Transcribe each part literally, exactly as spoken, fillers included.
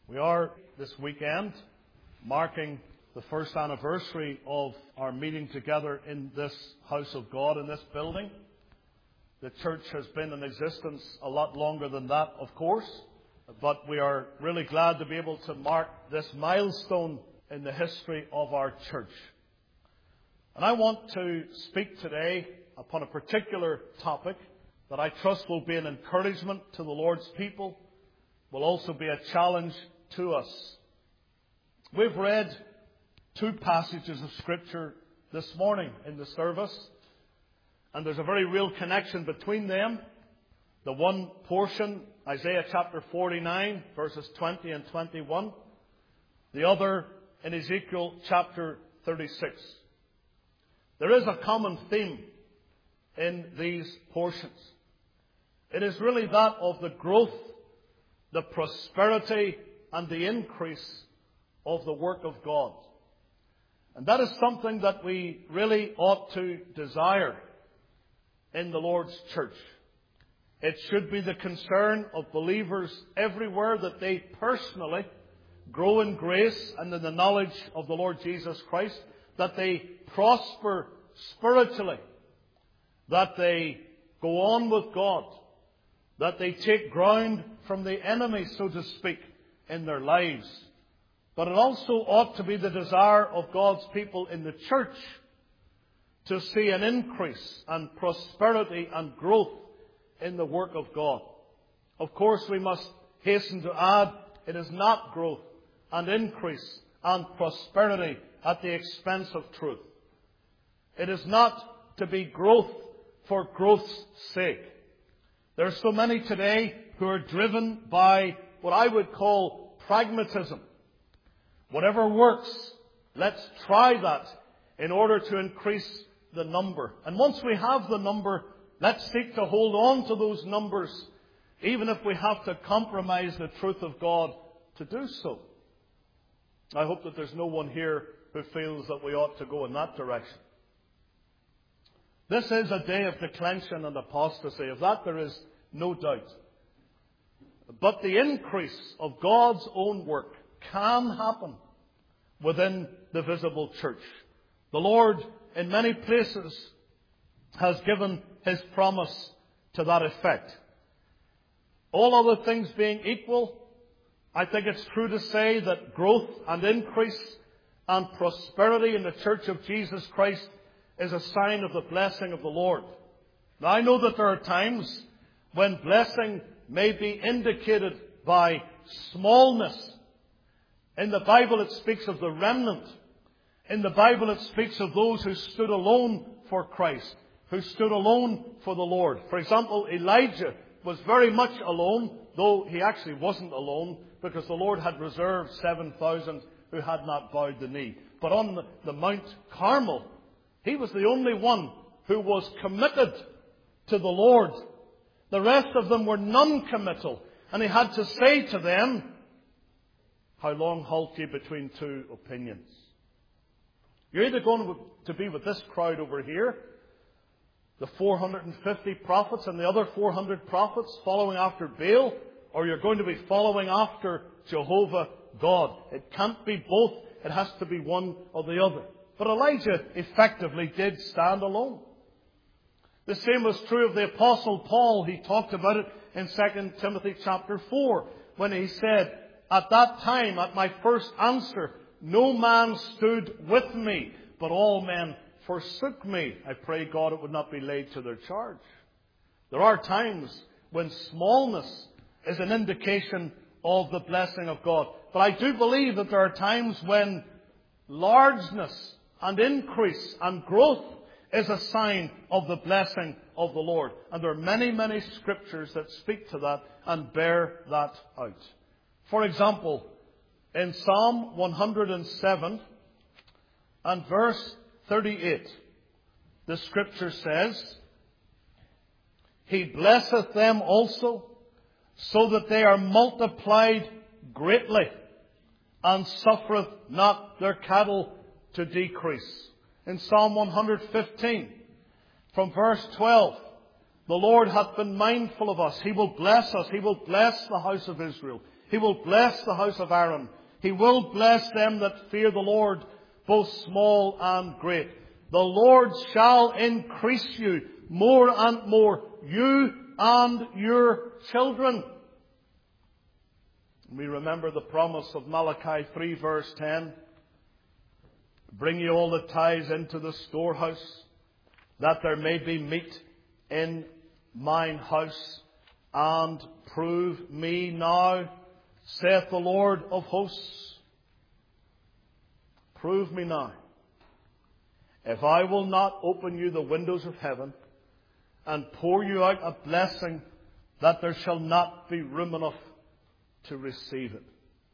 We are this weekend marking the first anniversary of our meeting together in this house of God, in this building. The church has been in existence a lot longer than that, of course, but we are really glad to be able to mark this milestone in the history of our church. And I want to speak today upon a particular topic that I trust will be an encouragement to the Lord's people, will also be a challenge to us. We've read two passages of Scripture this morning in the service, and there's a very real connection between them. The one portion, Isaiah chapter forty-nine, verses twenty and twenty-one. The other in Ezekiel chapter thirty-six. There is a common theme in these portions. It is really that of the growth, the prosperity, and the increase of the work of God. And that is something that we really ought to desire in the Lord's church. It should be the concern of believers everywhere that they personally grow in grace and in the knowledge of the Lord Jesus Christ, that they prosper spiritually, that they go on with God, that they take ground from the enemy, so to speak, in their lives. But it also ought to be the desire of God's people in the church to see an increase and prosperity and growth in the work of God. Of course, we must hasten to add, it is not growth and increase and prosperity at the expense of truth. It is not to be growth for growth's sake. There are so many today who are driven by what I would call pragmatism. Whatever works, let's try that in order to increase the number. And once we have the number, let's seek to hold on to those numbers, even if we have to compromise the truth of God to do so. I hope that there's no one here who feels that we ought to go in that direction. This is a day of declension and apostasy. Of that there is no doubt. But the increase of God's own work can happen within the visible church. The Lord, in many places, has given His promise to that effect. All other things being equal, I think it's true to say that growth and increase and prosperity in the church of Jesus Christ is a sign of the blessing of the Lord. Now, I know that there are times when blessing may be indicated by smallness. In the Bible it speaks of the remnant. In the Bible it speaks of those who stood alone for Christ, who stood alone for the Lord. For example, Elijah was very much alone, though he actually wasn't alone, because the Lord had reserved seven thousand who had not bowed the knee. But on the, the Mount Carmel, he was the only one who was committed to the Lord. The rest of them were non-committal. And he had to say to them, how long halt ye between two opinions? You're either going to be with this crowd over here, the four hundred fifty prophets and the other four hundred prophets following after Baal, or you're going to be following after Jehovah God. It can't be both. It has to be one or the other. But Elijah effectively did stand alone. The same was true of the Apostle Paul. He talked about it in Second Timothy chapter four, when he said, at that time, at my first answer, no man stood with me, but all men forsook me. I pray God it would not be laid to their charge. There are times when smallness is an indication of the blessing of God. But I do believe that there are times when largeness and increase and growth is a sign of the blessing of the Lord. And there are many, many scriptures that speak to that and bear that out. For example, in Psalm one hundred seven and verse thirty-eight, the scripture says, He blesseth them also, so that they are multiplied greatly, and suffereth not their cattle to decrease. In Psalm one hundred fifteen, from verse twelve, the Lord hath been mindful of us. He will bless us. He will bless the house of Israel. He will bless the house of Aaron. He will bless them that fear the Lord, both small and great. The Lord shall increase you more and more, you and your children. We remember the promise of Malachi three verse ten. Bring ye all the tithes into the storehouse, that there may be meat in mine house, and prove me now, saith the Lord of hosts. Prove me now, if I will not open you the windows of heaven and pour you out a blessing that there shall not be room enough to receive it.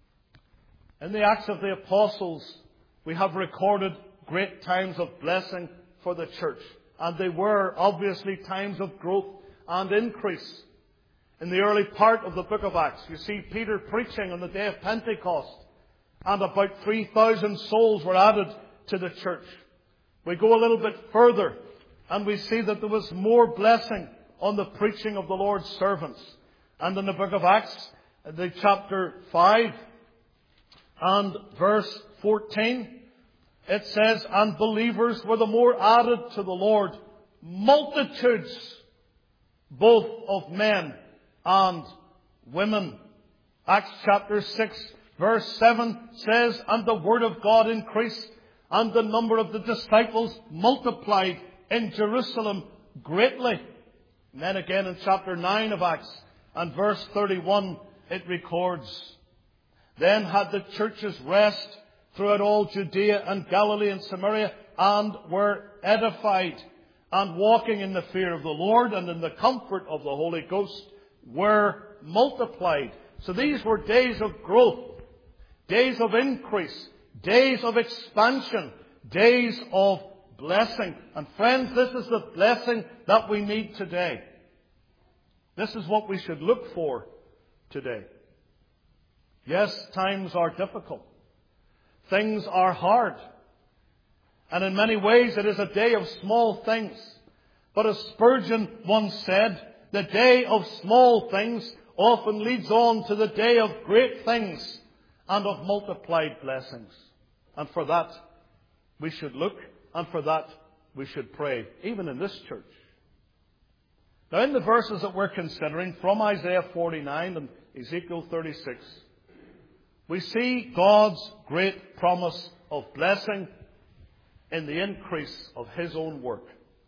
In the Acts of the Apostles, we have recorded great times of blessing for the church. And they were obviously times of growth and increase. In the early part of the book of Acts, you see Peter preaching on the day of Pentecost. And about three thousand souls were added to the church. We go a little bit further and we see that there was more blessing on the preaching of the Lord's servants. And in the book of Acts, the chapter five and verse fourteen, it says, and believers were the more added to the Lord, multitudes both of men and women. Acts chapter six verse seven says, and the word of God increased, and the number of the disciples multiplied in Jerusalem greatly. And then again in chapter nine of Acts and verse thirty-one, it records, then had the churches rest throughout all Judea and Galilee and Samaria, and were edified, and walking in the fear of the Lord and in the comfort of the Holy Ghost were multiplied. So these were days of growth, days of increase, days of expansion, days of blessing. And friends, this is the blessing that we need today. This is what we should look for today. Yes, times are difficult. Things are hard. And in many ways it is a day of small things. But as Spurgeon once said, the day of small things often leads on to the day of great things and of multiplied blessings. And for that we should look, and for that we should pray, even in this church. Now in the verses that we're considering from Isaiah forty-nine and Ezekiel thirty-six, we see God's great promise of blessing in the increase of His own work.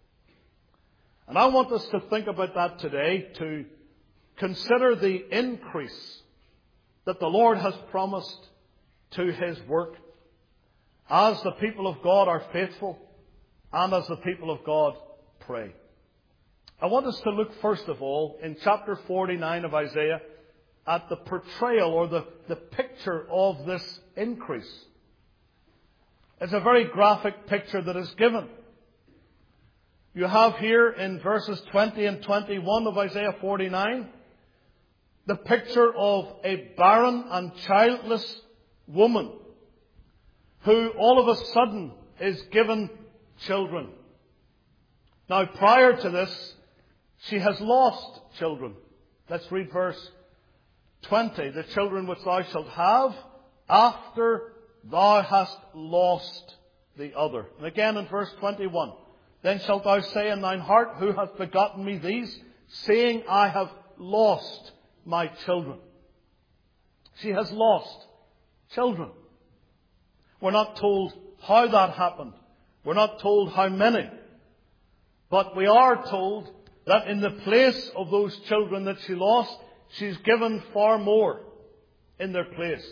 And I want us to think about that today, to consider the increase that the Lord has promised to His work as the people of God are faithful and as the people of God pray. I want us to look first of all in chapter forty-nine of Isaiah at the portrayal or the, the picture of this increase. It's a very graphic picture that is given. You have here in verses twenty and twenty-one of Isaiah forty-nine the picture of a barren and childless woman who all of a sudden is given children. Now prior to this, she has lost children. Let's read verse twenty. The children which thou shalt have after thou hast lost the other. And again in verse twenty-one. Then shalt thou say in thine heart, who hath begotten me these, saying, I have lost my children. She has lost children. We're not told how that happened. We're not told how many. But we are told that in the place of those children that she lost, she's given far more in their place.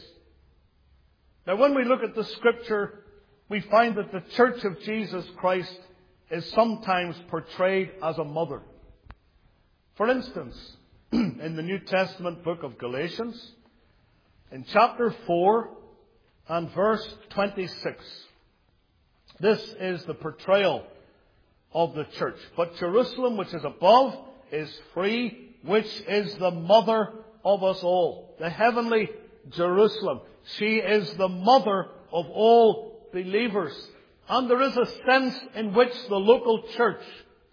Now when we look at the Scripture, we find that the Church of Jesus Christ is sometimes portrayed as a mother. For instance, in the New Testament book of Galatians, in chapter four and verse twenty-six, this is the portrayal of the church. But Jerusalem, which is above, is free, which is the mother of us all. The heavenly Jerusalem. She is the mother of all believers. And there is a sense in which the local church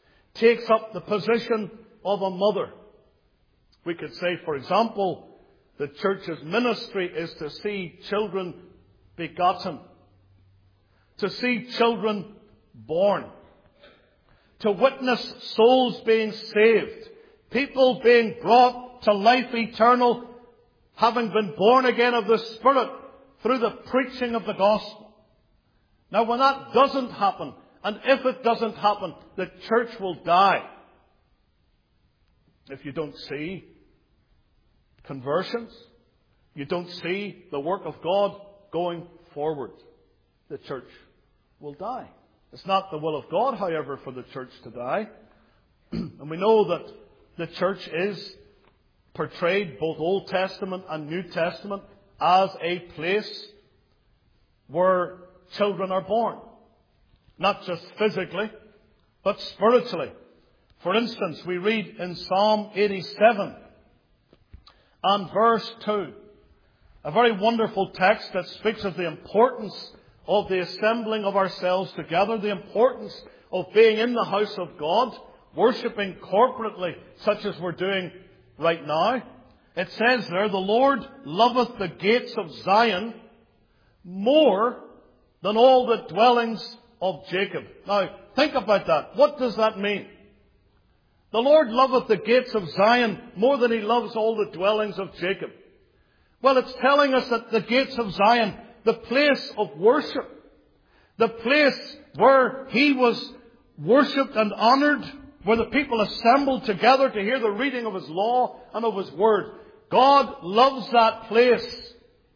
takes up the position of a mother. We could say, for example, The church's ministry is to see children begotten, to see children born, to witness souls being saved, people being brought to life eternal, having been born again of the Spirit through the preaching of the gospel. Now, when that doesn't happen, and if it doesn't happen, the church will die. If you don't see conversions, you don't see the work of God going forward, the church will die. It's not the will of God, however, for the church to die. And we know that the church is portrayed, both Old Testament and New Testament, as a place where children are born. Not just physically, but spiritually. For instance, we read in Psalm eighty-seven and verse two, a very wonderful text that speaks of the importance of the assembling of ourselves together, the importance of being in the house of God, worshipping corporately, such as we're doing right now. It says there, the Lord loveth the gates of Zion more than all the dwellings of Jacob. Now, think about that. What does that mean? The Lord loveth the gates of Zion more than He loves all the dwellings of Jacob. Well, it's telling us that the gates of Zion, the place of worship, the place where He was worshipped and honoured, where the people assembled together to hear the reading of His law and of His word. God loves that place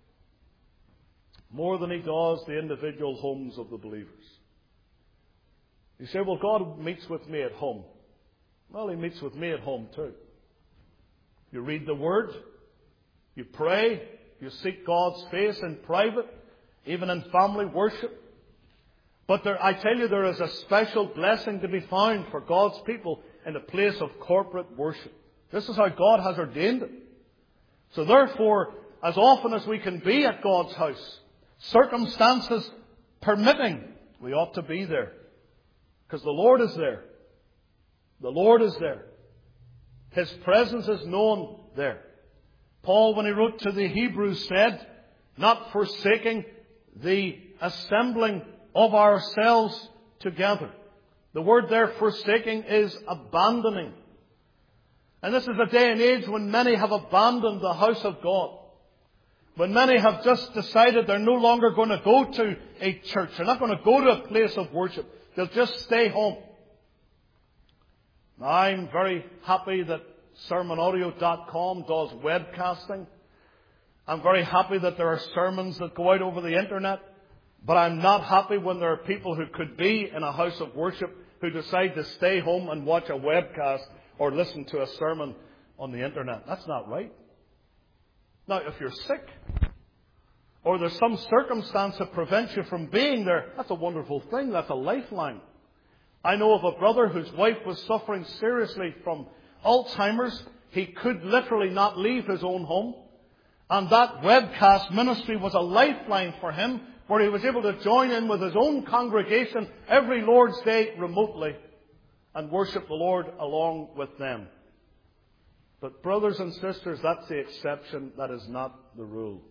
more than He does the individual homes of the believers. You say, well, God meets with me at home. Well, He meets with me at home too. You read the Word, you pray, you seek God's face in private, even in family worship. But there, I tell you, there is a special blessing to be found for God's people in a place of corporate worship. This is how God has ordained it. So therefore, as often as we can be at God's house, circumstances permitting, we ought to be there. Because the Lord is there. The Lord is there. His presence is known there. Paul, when he wrote to the Hebrews, said, not forsaking the assembling of ourselves together. The word there, forsaking, is abandoning. And this is a day and age when many have abandoned the house of God. When many have just decided they're no longer going to go to a church. They're not going to go to a place of worship. They'll just stay home. Now, I'm very happy that sermon audio dot com does webcasting. I'm very happy that there are sermons that go out over the internet. But I'm not happy when there are people who could be in a house of worship who decide to stay home and watch a webcast or listen to a sermon on the internet. That's not right. Now, if you're sick, or there's some circumstance that prevents you from being there, that's a wonderful thing. That's a lifeline. I know of a brother whose wife was suffering seriously from Alzheimer's. He could literally not leave his own home. And that webcast ministry was a lifeline for him, where he was able to join in with his own congregation every Lord's Day remotely and worship the Lord along with them. But brothers and sisters, that's the exception. That is not the rule.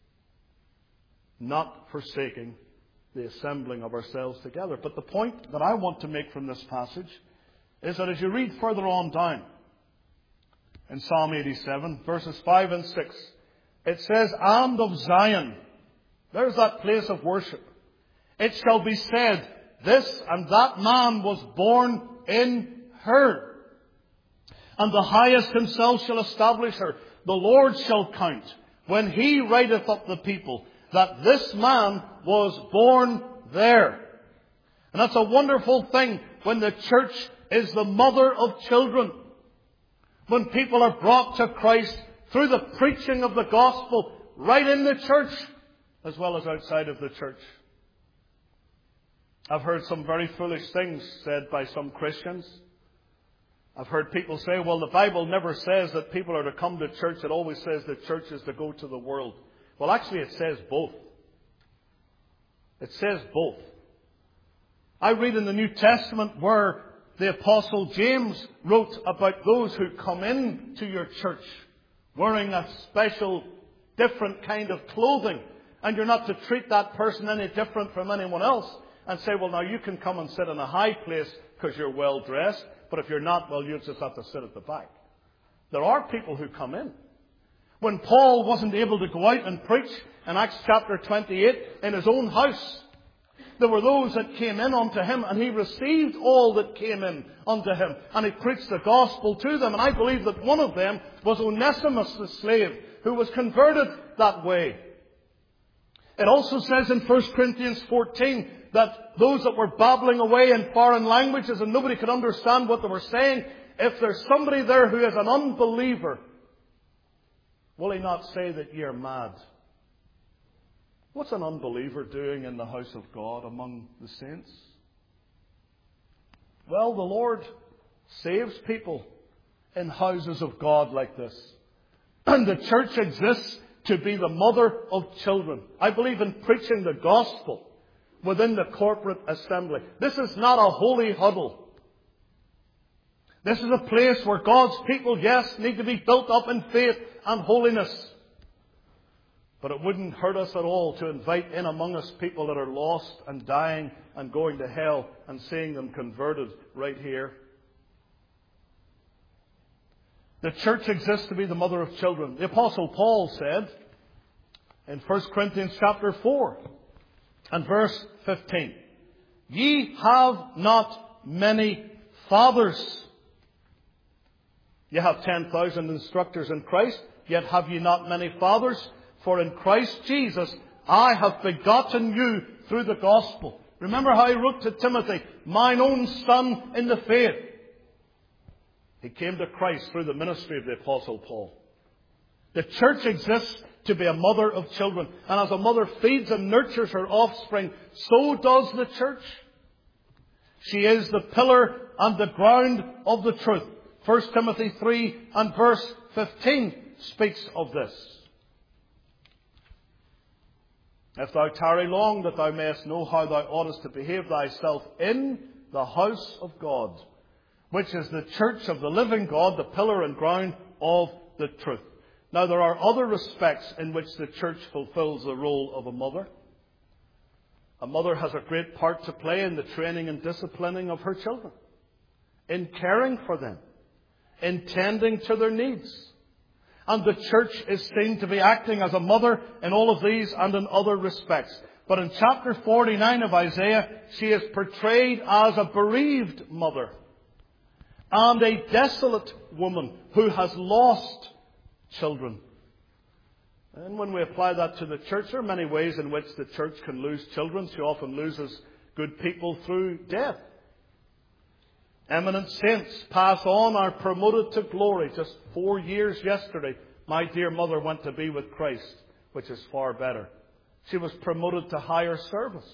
Not forsaking the assembling of ourselves together. But the point that I want to make from this passage is that as you read further on down in Psalm eighty-seven, verses five and six, it says, and of Zion, there's that place of worship, it shall be said, this and that man was born in her. And the highest himself shall establish her. The Lord shall count, when He writeth up the people, that this man was born there. And that's a wonderful thing when the church is the mother of children. When people are brought to Christ through the preaching of the gospel right in the church as well as outside of the church. I've heard some very foolish things said by some Christians. I've heard people say, well, the Bible never says that people are to come to church. It always says that church is to go to the world. Well, actually, it says both. It says both. I read in the New Testament where the Apostle James wrote about those who come in to your church wearing a special, different kind of clothing. And you're not to treat that person any different from anyone else and say, well, now you can come and sit in a high place because you're well dressed, but if you're not, well, you just have to sit at the back. There are people who come in. When Paul wasn't able to go out and preach in Acts chapter twenty-eight in his own house, there were those that came in unto him, and he received all that came in unto him, and he preached the gospel to them. And I believe that one of them was Onesimus the slave, who was converted that way. It also says in First Corinthians fourteen that those that were babbling away in foreign languages and nobody could understand what they were saying, if there's somebody there who is an unbeliever, will he not say that you're mad? What's an unbeliever doing in the house of God among the saints? Well, the Lord saves people in houses of God like this. And the church exists to be the mother of children. I believe in preaching the gospel within the corporate assembly. This is not a holy huddle. This is a place where God's people, yes, need to be built up in faith and holiness. But it wouldn't hurt us at all to invite in among us people that are lost and dying and going to hell and seeing them converted right here. The church exists to be the mother of children. The Apostle Paul said in First Corinthians chapter four and verse fifteen, ye have not many fathers. You have ten thousand instructors in Christ, yet have ye not many fathers. For in Christ Jesus I have begotten you through the gospel. Remember how he wrote to Timothy, mine own son in the faith. He came to Christ through the ministry of the Apostle Paul. The church exists to be a mother of children. And as a mother feeds and nurtures her offspring, so does the church. She is the pillar and the ground of the truth. First Timothy three and verse fifteen speaks of this. If thou tarry long, that thou mayest know how thou oughtest to behave thyself in the house of God, which is the church of the living God, the pillar and ground of the truth. Now, there are other respects in which the church fulfills the role of a mother. A mother has a great part to play in the training and disciplining of her children, in caring for them, in tending to their needs. And the church is seen to be acting as a mother in all of these and in other respects. But in chapter forty-nine of Isaiah, she is portrayed as a bereaved mother and a desolate woman who has lost children. And when we apply that to the church, there are many ways in which the church can lose children. She often loses good people through death. Eminent saints pass on, are promoted to glory. Just four years yesterday, my dear mother went to be with Christ, which is far better. She was promoted to higher service.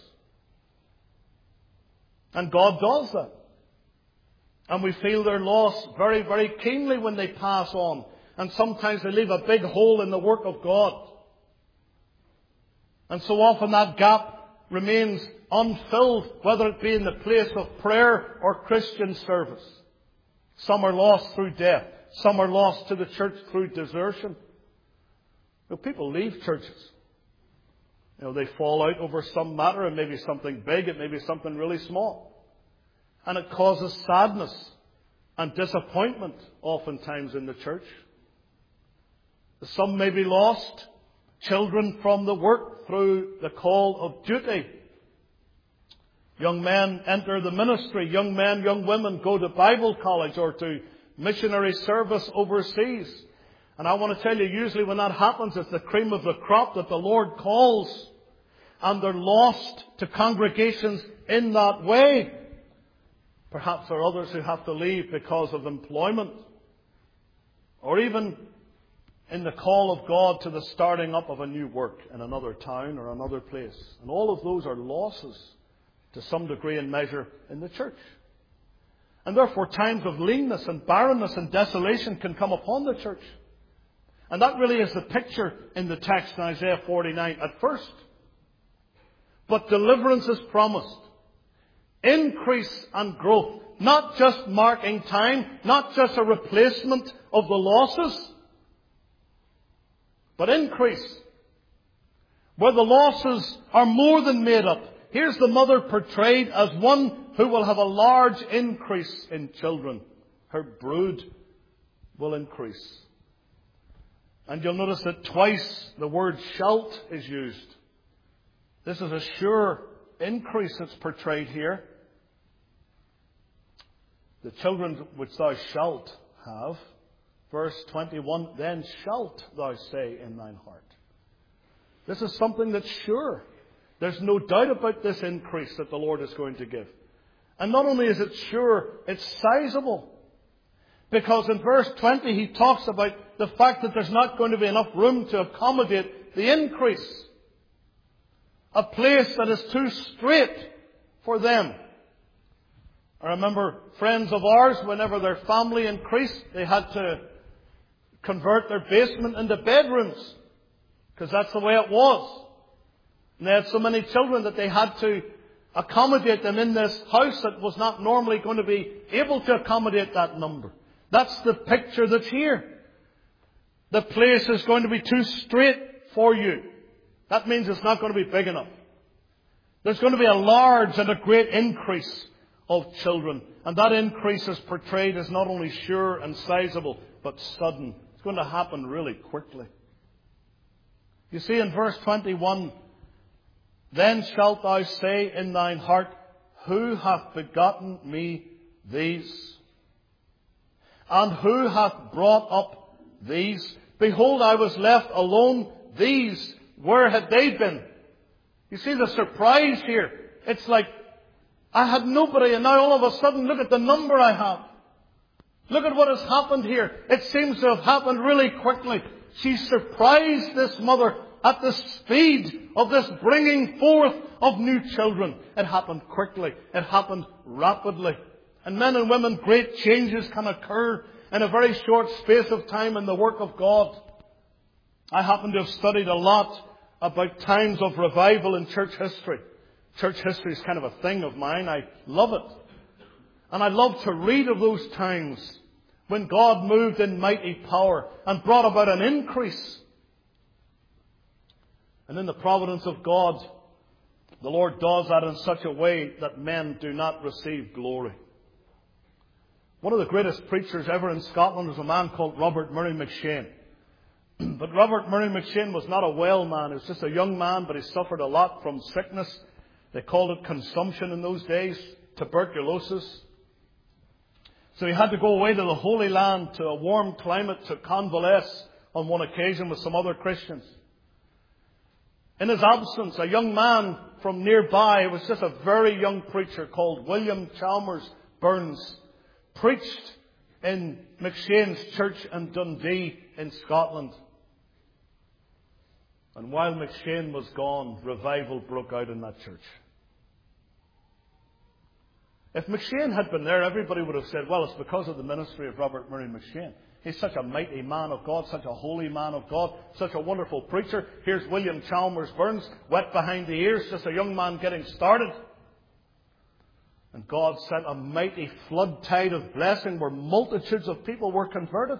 And God does that. And we feel their loss very, very keenly when they pass on. And sometimes they leave a big hole in the work of God. And so often that gap remains unfilled, whether it be in the place of prayer or Christian service. Some are lost through death. Some are lost to the church through desertion. You know, people leave churches. You know, they fall out over some matter. It may be something big. It may be something really small. And it causes sadness and disappointment oftentimes in the church. Some may be lost. Children from the work through the call of duty. Young men enter the ministry. Young men, young women go to Bible college or to missionary service overseas. And I want to tell you, usually when that happens, it's the cream of the crop that the Lord calls. And they're lost to congregations in that way. Perhaps there are others who have to leave because of employment. Or even in the call of God to the starting up of a new work in another town or another place. And all of those are losses to some degree and measure in the church. And therefore times of leanness and barrenness and desolation can come upon the church. And that really is the picture in the text in Isaiah forty-nine at first. But deliverance is promised. Increase and growth. Not just marking time, not just a replacement of the losses, but increase. Where the losses are more than made up. Here's the mother portrayed as one who will have a large increase in children. Her brood will increase. And you'll notice that twice the word shalt is used. This is a sure increase that's portrayed here. The children which thou shalt have, verse twenty-one, then shalt thou say in thine heart. This is something that's sure. There's no doubt about this increase that the Lord is going to give. And not only is it sure, it's sizable. Because in verse twenty he talks about the fact that there's not going to be enough room to accommodate the increase. A place that is too strait for them. I remember friends of ours, whenever their family increased, they had to convert their basement into bedrooms. Because that's the way it was. And they had so many children that they had to accommodate them in this house that was not normally going to be able to accommodate that number. That's the picture that's here. The place is going to be too strait for you. That means it's not going to be big enough. There's going to be a large and a great increase of children. And that increase is portrayed as not only sure and sizable, but sudden. It's going to happen really quickly. You see in verse twenty-one, then shalt thou say in thine heart, who hath begotten me these? And who hath brought up these? Behold, I was left alone. These, where had they been? You see the surprise here. It's like, I had nobody, and now all of a sudden, look at the number I have. Look at what has happened here. It seems to have happened really quickly. She surprised this mother at the speed of this bringing forth of new children. It happened quickly. It happened rapidly. And men and women, great changes can occur in a very short space of time in the work of God. I happen to have studied a lot about times of revival in church history. Church history is kind of a thing of mine. I love it. And I love to read of those times when God moved in mighty power and brought about an increase. And in the providence of God, the Lord does that in such a way that men do not receive glory. One of the greatest preachers ever in Scotland was a man called Robert Murray McCheyne. But Robert Murray McCheyne was not a well man. He was just a young man, but he suffered a lot from sickness. They called it consumption in those days, tuberculosis. So he had to go away to the Holy Land, to a warm climate, to convalesce on one occasion with some other Christians. In his absence, a young man from nearby, it was just a very young preacher called William Chalmers Burns, preached in McCheyne's church in Dundee in Scotland. And while McCheyne was gone, revival broke out in that church. If McCheyne had been there, everybody would have said, well, it's because of the ministry of Robert Murray McCheyne. He's such a mighty man of God, such a holy man of God, such a wonderful preacher. Here's William Chalmers Burns, wet behind the ears, just a young man getting started. And God sent a mighty flood tide of blessing where multitudes of people were converted.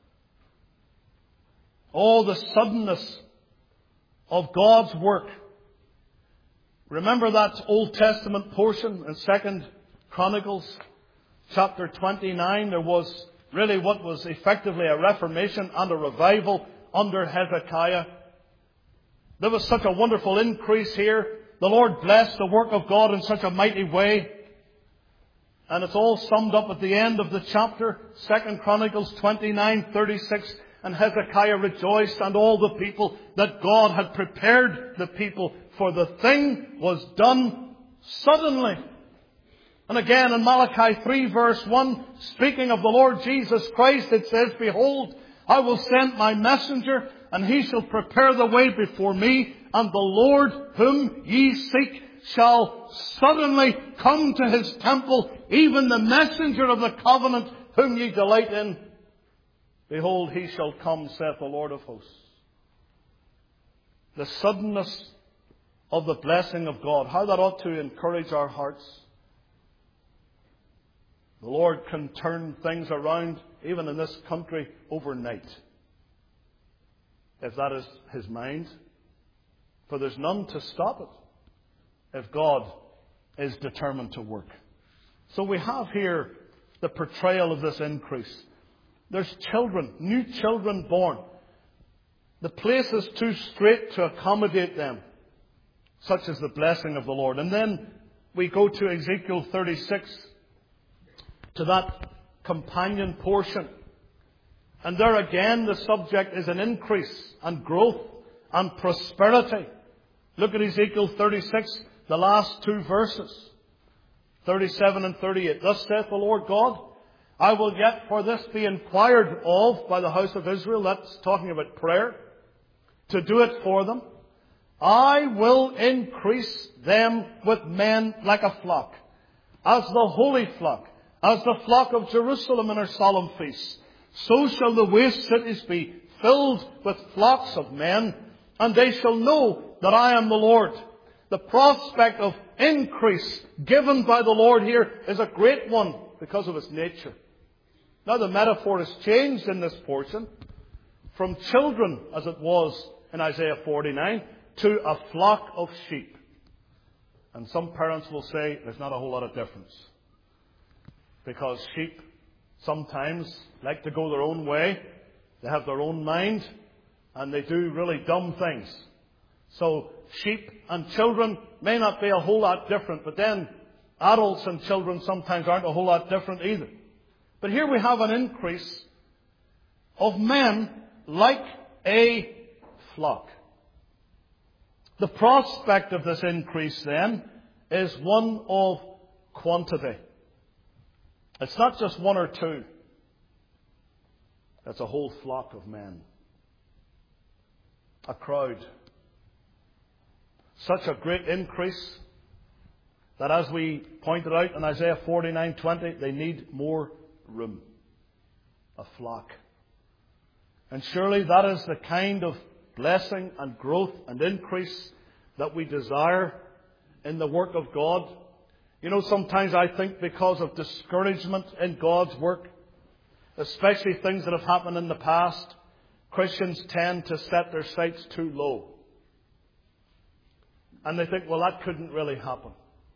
Oh, the suddenness of God's work. Remember that Old Testament portion in Second Chronicles chapter twenty-nine? There was really what was effectively a reformation and a revival under Hezekiah. There was such a wonderful increase here. The Lord blessed the work of God in such a mighty way. And it's all summed up at the end of the chapter, Second Chronicles twenty-nine thirty-six. And Hezekiah rejoiced, and all the people, that God had prepared the people, for the thing was done suddenly. And again in Malachi three verse one, speaking of the Lord Jesus Christ, it says, behold, I will send my messenger, and he shall prepare the way before me, and the Lord whom ye seek shall suddenly come to his temple, even the messenger of the covenant whom ye delight in. Behold, he shall come, saith the Lord of hosts. The suddenness of the blessing of God, how that ought to encourage our hearts. The Lord can turn things around, even in this country, overnight. if that is his mind. For there's none to stop it if God is determined to work. So we have here the portrayal of this increase. There's children, new children born. The place is too strait to accommodate them. Such is the blessing of the Lord. And then we go to Ezekiel thirty-six, to that companion portion. And there again the subject is an increase and growth and prosperity. Look at Ezekiel thirty-six, the last two verses. thirty-seven and thirty-eight. Thus saith the Lord God, I will yet for this be inquired of by the house of Israel. That's talking about prayer. To do it for them. I will increase them with men like a flock, as the holy flock, as the flock of Jerusalem in her solemn feasts. So shall the waste cities be filled with flocks of men, and they shall know that I am the Lord. The prospect of increase given by the Lord here is a great one because of its nature. Now the metaphor is changed in this portion from children, as it was in Isaiah forty-nine, to a flock of sheep. And some parents will say there's not a whole lot of difference. Because sheep sometimes like to go their own way. They have their own mind. And they do really dumb things. So sheep and children may not be a whole lot different. But then adults and children sometimes aren't a whole lot different either. But here we have an increase of men like a flock. The prospect of this increase then is one of quantity. It's not just one or two. It's a whole flock of men. A crowd. Such a great increase that, as we pointed out in Isaiah forty-nine twenty, they need more room. A flock. And surely that is the kind of blessing and growth and increase that we desire in the work of God. You know, sometimes I think because of discouragement in God's work, especially things that have happened in the past, Christians tend to set their sights too low. And they think, well, that couldn't really happen.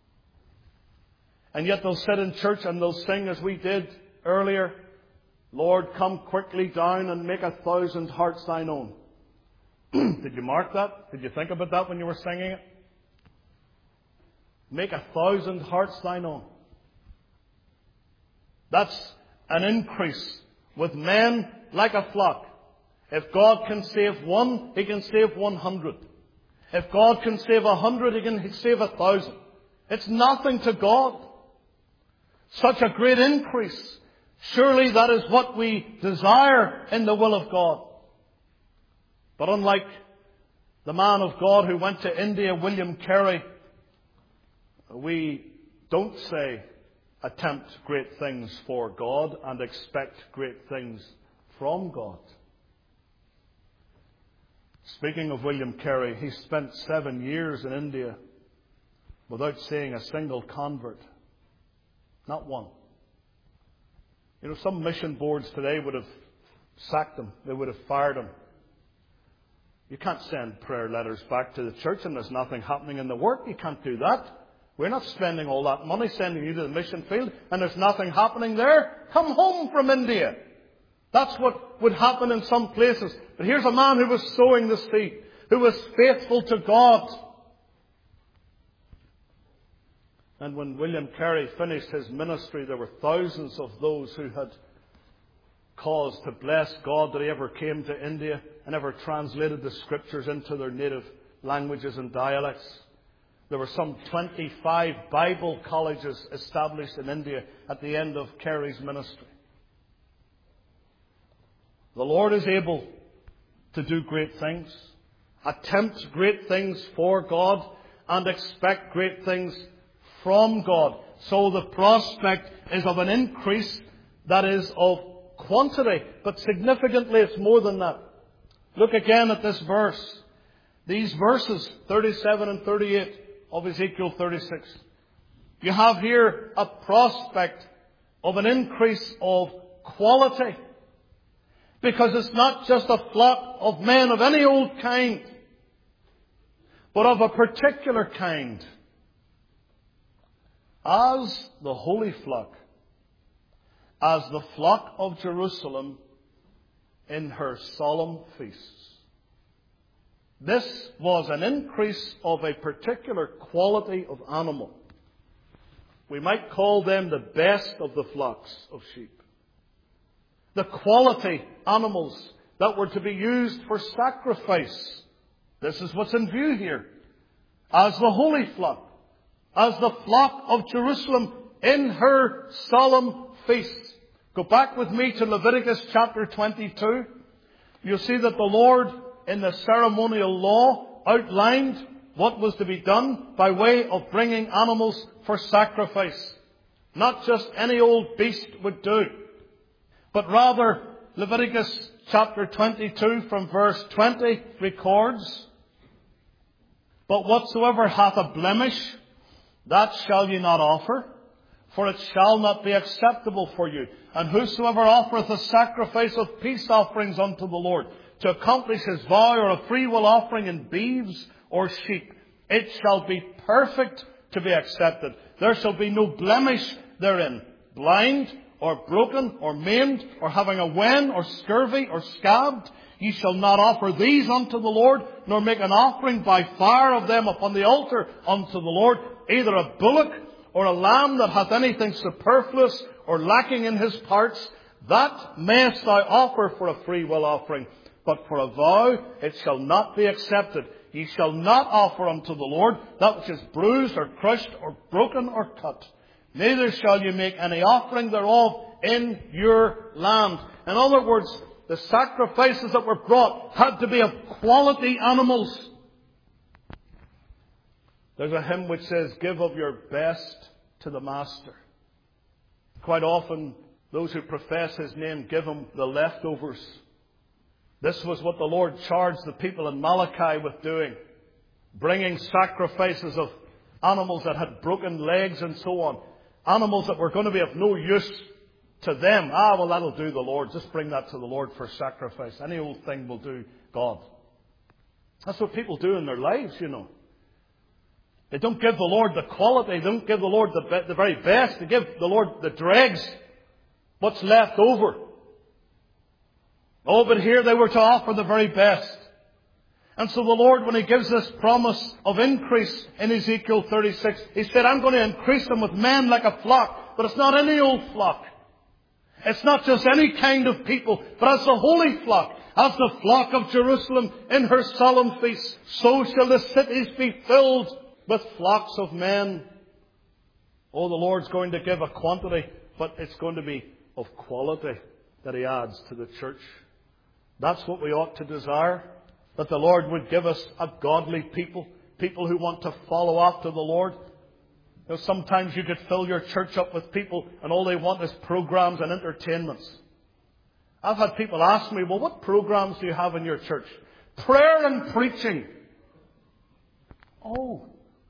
And yet they'll sit in church and they'll sing as we did earlier, Lord, come quickly down and make a thousand hearts thine own. Did you mark that? Did you think about that when you were singing it? Make a thousand hearts thine own. That's an increase with men like a flock. If God can save one, He can save one hundred. If God can save a hundred, He can save a thousand. It's nothing to God. Such a great increase. Surely that is what we desire in the will of God. But unlike the man of God who went to India, William Carey, we don't say attempt great things for God and expect great things from God. Speaking of William Carey, he spent seven years in India without seeing a single convert. Not one. You know, some mission boards today would have sacked him. They would have fired him. You can't send prayer letters back to the church and there's nothing happening in the work. You can't do that. We're not spending all that money sending you to the mission field and there's nothing happening there. Come home from India. That's what would happen in some places. But here's a man who was sowing the seed, who was faithful to God. And when William Carey finished his ministry, there were thousands of those who had cause to bless God that he ever came to India and ever translated the Scriptures into their native languages and dialects. There were some twenty-five Bible colleges established in India at the end of Carey's ministry. The Lord is able to do great things, attempt great things for God, and expect great things from God. So the prospect is of an increase that is of quantity, but significantly it's more than that. Look again at this verse. These verses, thirty-seven and thirty-eight of Ezekiel thirty-six. You have here a prospect of an increase of quality. Because it's not just a flock of men of any old kind, but of a particular kind. As the holy flock, as the flock of Jerusalem in her solemn feasts. This was an increase of a particular quality of animal. We might call them the best of the flocks of sheep. The quality animals that were to be used for sacrifice. This is what's in view here. As the holy flock, as the flock of Jerusalem in her solemn feasts. Go back with me to Leviticus chapter twenty-two. You'll see that the Lord in the ceremonial law outlined what was to be done by way of bringing animals for sacrifice. Not just any old beast would do, but rather Leviticus chapter twenty-two from verse twenty records, "But whatsoever hath a blemish, that shall ye not offer, for it shall not be acceptable for you. And whosoever offereth a sacrifice of peace offerings unto the Lord, to accomplish his vow, or a freewill offering in beeves or sheep, it shall be perfect to be accepted. There shall be no blemish therein, blind, or broken, or maimed, or having a wen, or scurvy, or scabbed. Ye shall not offer these unto the Lord, nor make an offering by fire of them upon the altar unto the Lord, either a bullock or a lamb that hath anything superfluous or lacking in his parts. That mayest thou offer for a free will offering. But for a vow it shall not be accepted. Ye shall not offer unto the Lord that which is bruised or crushed or broken or cut. Neither shall you make any offering thereof in your land." In other words, the sacrifices that were brought had to be of quality animals. There's a hymn which says, "Give of your best to the Master." Quite often, those who profess His name give Him the leftovers. This was what the Lord charged the people in Malachi with doing. Bringing sacrifices of animals that had broken legs and so on. Animals that were going to be of no use to them. Ah, well, that'll do the Lord. Just bring that to the Lord for sacrifice. Any old thing will do God. That's what people do in their lives, you know. They don't give the Lord the quality. They don't give the Lord the, be- the very best. They give the Lord the dregs. What's left over. Oh, but here they were to offer the very best. And so the Lord, when He gives this promise of increase in Ezekiel thirty-six, He said, "I'm going to increase them with men like a flock." But it's not any old flock. It's not just any kind of people, but as the holy flock, as the flock of Jerusalem in her solemn feast, so shall the cities be filled with flocks of men. Oh, the Lord's going to give a quantity, but it's going to be of quality that He adds to the church. That's what we ought to desire. That the Lord would give us a godly people. People who want to follow after the Lord. You know, sometimes you could fill your church up with people and all they want is programs and entertainments. I've had people ask me, "Well, what programs do you have in your church?" "Prayer and preaching." Oh.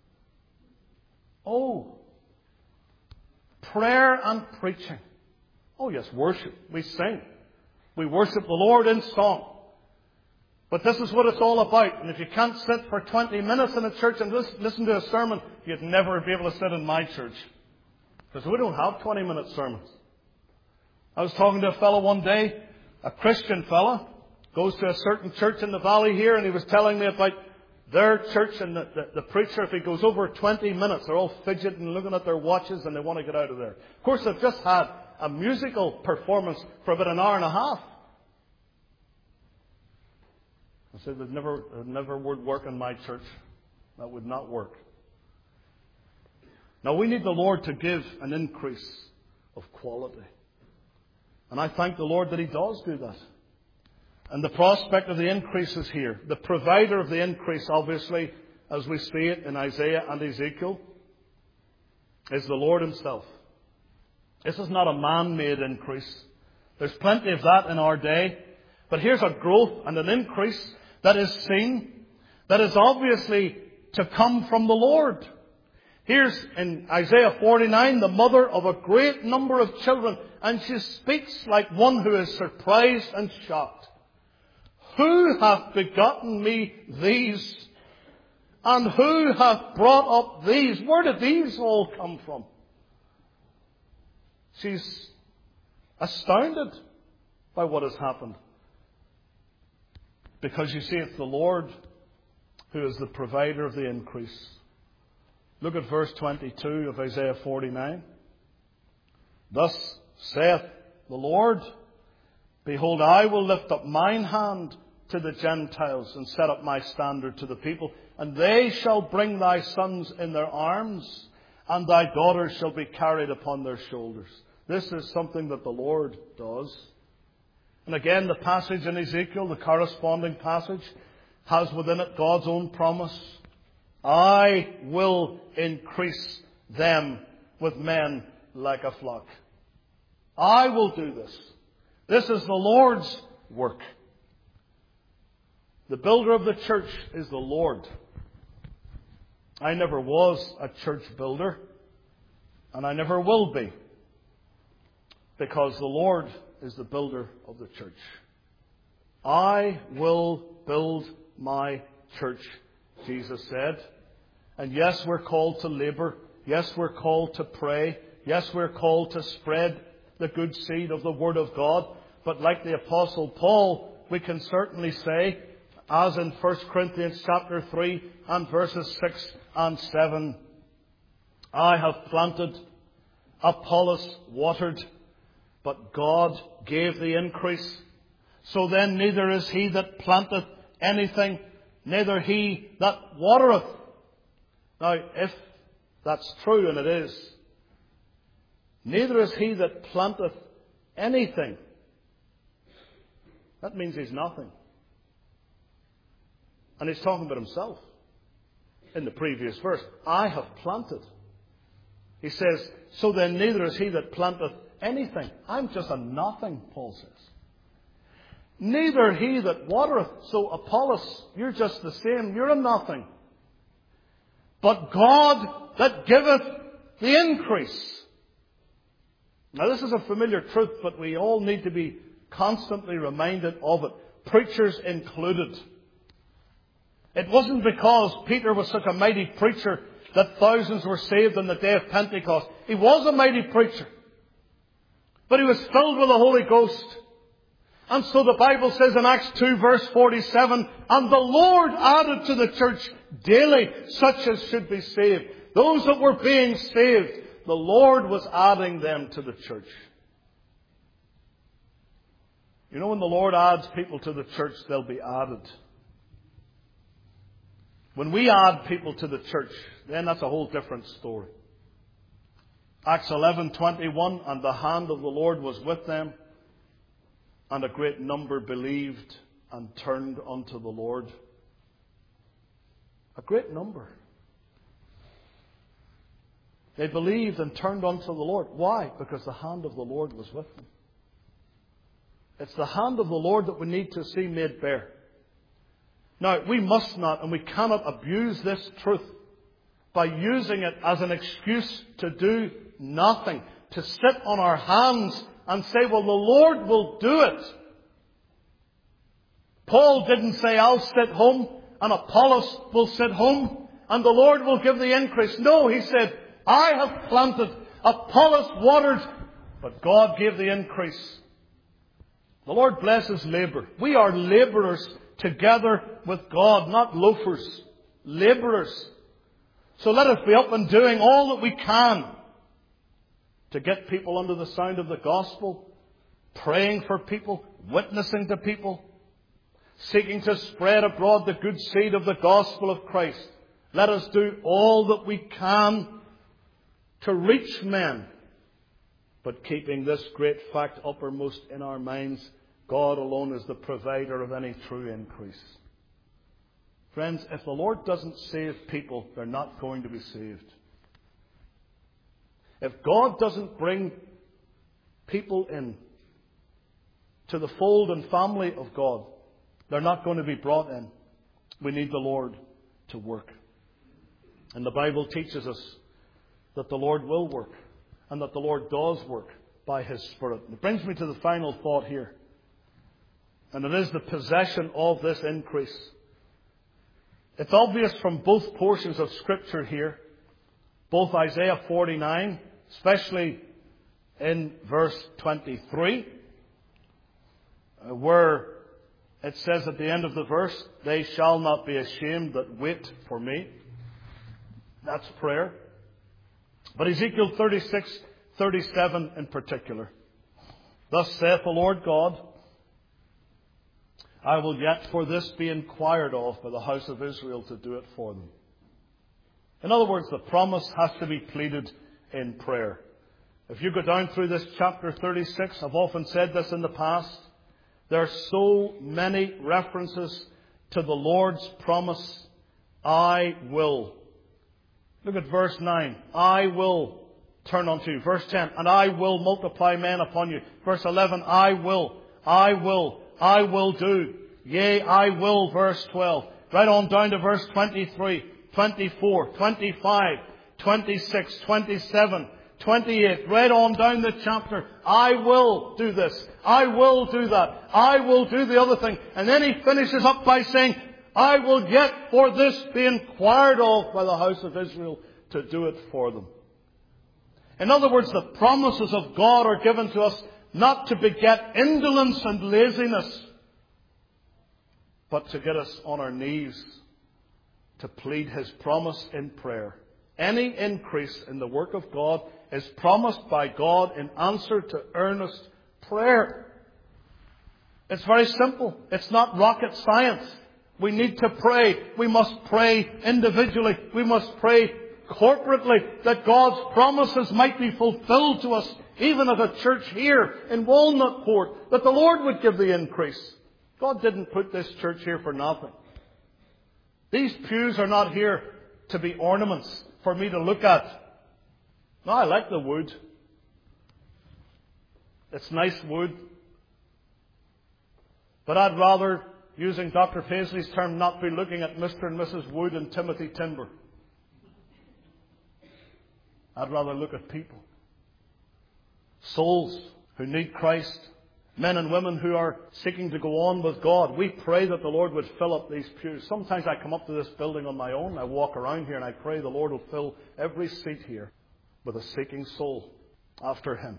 Oh. Prayer and preaching. Oh yes, worship. We sing. We worship the Lord in song. But this is what it's all about. And if you can't sit for twenty minutes in a church and listen to a sermon, you'd never be able to sit in my church. Because we don't have twenty minute sermons. I was talking to a fellow one day, a Christian fellow, goes to a certain church in the valley here, and he was telling me about their church and the, the, the preacher, if he goes over twenty minutes, they're all fidgeting and looking at their watches and they want to get out of there. Of course, they've just had a musical performance for about an hour and a half. I said, "It never, it never would work in my church. That would not work." Now, we need the Lord to give an increase of quality. And I thank the Lord that He does do that. And the prospect of the increase is here. The provider of the increase, obviously, as we see it in Isaiah and Ezekiel, is the Lord Himself. This is not a man-made increase. There's plenty of that in our day. But here's a growth and an increase that is seen, that is obviously to come from the Lord. Here's in Isaiah forty-nine, the mother of a great number of children, and she speaks like one who is surprised and shocked. Who hath begotten me these? And who hath brought up these? Where did these all come from? She's astounded by what has happened. Because you see, it's the Lord who is the provider of the increase. Look at verse twenty-two of Isaiah forty-nine. Thus saith the Lord, behold, I will lift up mine hand to the Gentiles and set up my standard to the people, and they shall bring thy sons in their arms, and thy daughters shall be carried upon their shoulders. This is something that the Lord does. And again, the passage in Ezekiel, the corresponding passage, has within it God's own promise. I will increase them with men like a flock. I will do this. This is the Lord's work. The builder of the church is the Lord. I never was a church builder, and I never will be, because the Lord is the builder of the church. I will build my church, Jesus said. And yes, we're called to labour. Yes, we're called to pray. Yes, we're called to spread the good seed of the Word of God. But like the Apostle Paul, we can certainly say, as in First Corinthians chapter three and verses six and seven, I have planted, Apollos watered, but God gave the increase. So then neither is he that planteth anything, neither he that watereth. Now, if that's true, and it is, neither is he that planteth anything. That means he's nothing. And he's talking about himself in the previous verse. I have planted. He says, so then neither is he that planteth anything. I'm just a nothing, Paul says. Neither he that watereth. So Apollos, you're just the same. You're a nothing. But God that giveth the increase. Now this is a familiar truth, but we all need to be constantly reminded of it. Preachers included. It wasn't because Peter was such a mighty preacher that thousands were saved on the day of Pentecost. He was a mighty preacher. But he was filled with the Holy Ghost. And so the Bible says in Acts two verse forty-seven, and the Lord added to the church daily such as should be saved. Those that were being saved, the Lord was adding them to the church. You know, when the Lord adds people to the church, they'll be added. When we add people to the church, then that's a whole different story. Acts eleven twenty-one, and the hand of the Lord was with them, and a great number believed and turned unto the Lord. A great number. They believed and turned unto the Lord. Why? Because the hand of the Lord was with them. It's the hand of the Lord that we need to see made bare. Now, we must not and we cannot abuse this truth by using it as an excuse to do nothing, to sit on our hands and say, well, the Lord will do it. Paul didn't say, I'll sit home and Apollos will sit home and the Lord will give the increase. No, he said, I have planted, Apollos watered, but God gave the increase. The Lord blesses labour. We are labourers together with God, not loafers, labourers. So let us be up and doing all that we can to get people under the sound of the gospel, praying for people, witnessing to people, seeking to spread abroad the good seed of the gospel of Christ. Let us do all that we can to reach men, but keeping this great fact uppermost in our minds: God alone is the provider of any true increase. Friends, if the Lord doesn't save people, they're not going to be saved. If God doesn't bring people in to the fold and family of God, they're not going to be brought in. We need the Lord to work. And the Bible teaches us that the Lord will work and that the Lord does work by His Spirit. And it brings me to the final thought here. And it is the possession of this increase. It's obvious from both portions of Scripture here, both Isaiah forty-nine, especially in verse twenty-three, where it says at the end of the verse, "They shall not be ashamed that wait for me." That's prayer. But Ezekiel thirty-six, thirty-seven in particular. "Thus saith the Lord God, I will yet for this be inquired of by the house of Israel to do it for them." In other words, the promise has to be pleaded in prayer. If you go down through this chapter thirty-six, I've often said this in the past, there are so many references to the Lord's promise, "I will." Look at verse nine. "I will turn unto you." Verse ten. "And I will multiply men upon you." Verse eleven. "I will, I will, I will do. Yea, I will." Verse twelve. Right on down to verse twenty-three, twenty-four, twenty-five, twenty-six, twenty-seven, twenty-eight. Right on down the chapter. "I will do this. I will do that. I will do the other thing." And then he finishes up by saying, "I will yet for this be inquired of by the house of Israel to do it for them." In other words, the promises of God are given to us not to beget indolence and laziness, but to get us on our knees to plead His promise in prayer. Any increase in the work of God is promised by God in answer to earnest prayer. It's very simple. It's not rocket science. We need to pray. We must pray individually. We must pray corporately that God's promises might be fulfilled to us, even as a church here in Walnut Court, that the Lord would give the increase. God didn't put this church here for nothing. These pews are not here to be ornaments for me to look at. No, I like the wood. It's nice wood. But I'd rather, using Doctor Paisley's term, not be looking at Mister and Missus Wood and Timothy Timber. I'd rather look at people. Souls who need Christ. Men and women who are seeking to go on with God. We pray that the Lord would fill up these pews. Sometimes I come up to this building on my own. I walk around here and I pray the Lord will fill every seat here with a seeking soul after Him.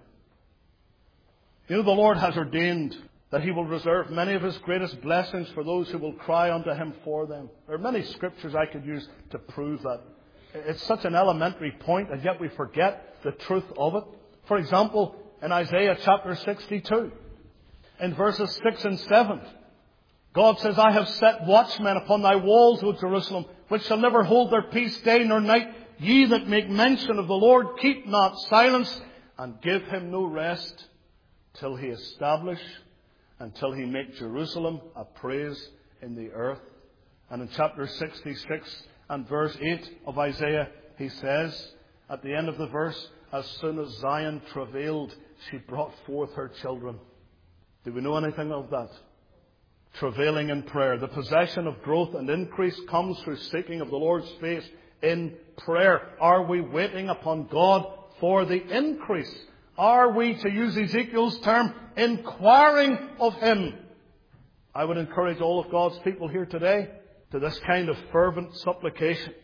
You know, the Lord has ordained that He will reserve many of His greatest blessings for those who will cry unto Him for them. There are many scriptures I could use to prove that. It's such an elementary point, and yet we forget the truth of it. For example, in Isaiah chapter sixty-two, in verses six and seven, God says, "I have set watchmen upon thy walls, O Jerusalem, which shall never hold their peace day nor night. Ye that make mention of the Lord, keep not silence, and give Him no rest, till He establish, until He make Jerusalem a praise in the earth." And in chapter sixty-six and verse eight of Isaiah, he says, at the end of the verse, "As soon as Zion travailed, she brought forth her children." Do we know anything of that? Travailing in prayer. The possession of growth and increase comes through seeking of the Lord's face in prayer. Are we waiting upon God for the increase? Are we, to use Ezekiel's term, inquiring of Him? I would encourage all of God's people here today to this kind of fervent supplication.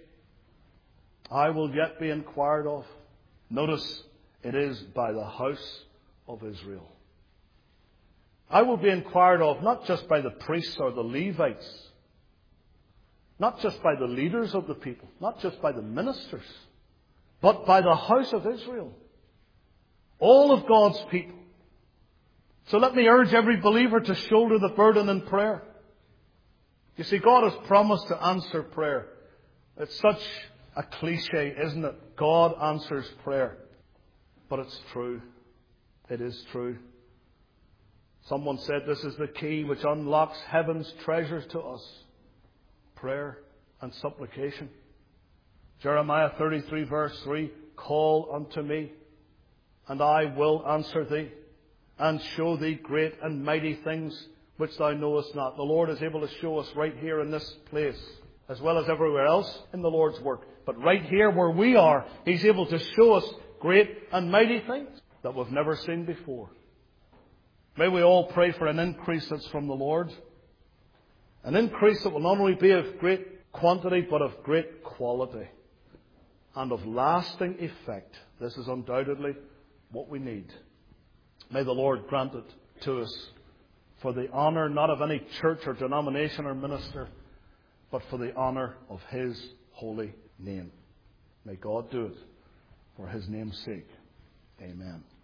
I will yet be inquired of. Notice, it is by the house of Israel. I will be inquired of not just by the priests or the Levites, not just by the leaders of the people, not just by the ministers, but by the house of Israel. All of God's people. So let me urge every believer to shoulder the burden in prayer. You see, God has promised to answer prayer. It's such a cliche, isn't it? God answers prayer. But it's true. It is true. Someone said this is the key which unlocks heaven's treasures to us. Prayer and supplication. Jeremiah thirty-three verse three, "Call unto me, and I will answer thee, and show thee great and mighty things which thou knowest not." The Lord is able to show us right here in this place as well as everywhere else in the Lord's work. But right here where we are, He's able to show us great and mighty things that we've never seen before. May we all pray for an increase that's from the Lord. An increase that will not only be of great quantity, but of great quality and of lasting effect. This is undoubtedly what we need. May the Lord grant it to us for the honour not of any church or denomination or minister, but for the honour of His holy name. May God do it for His name's sake. Amen.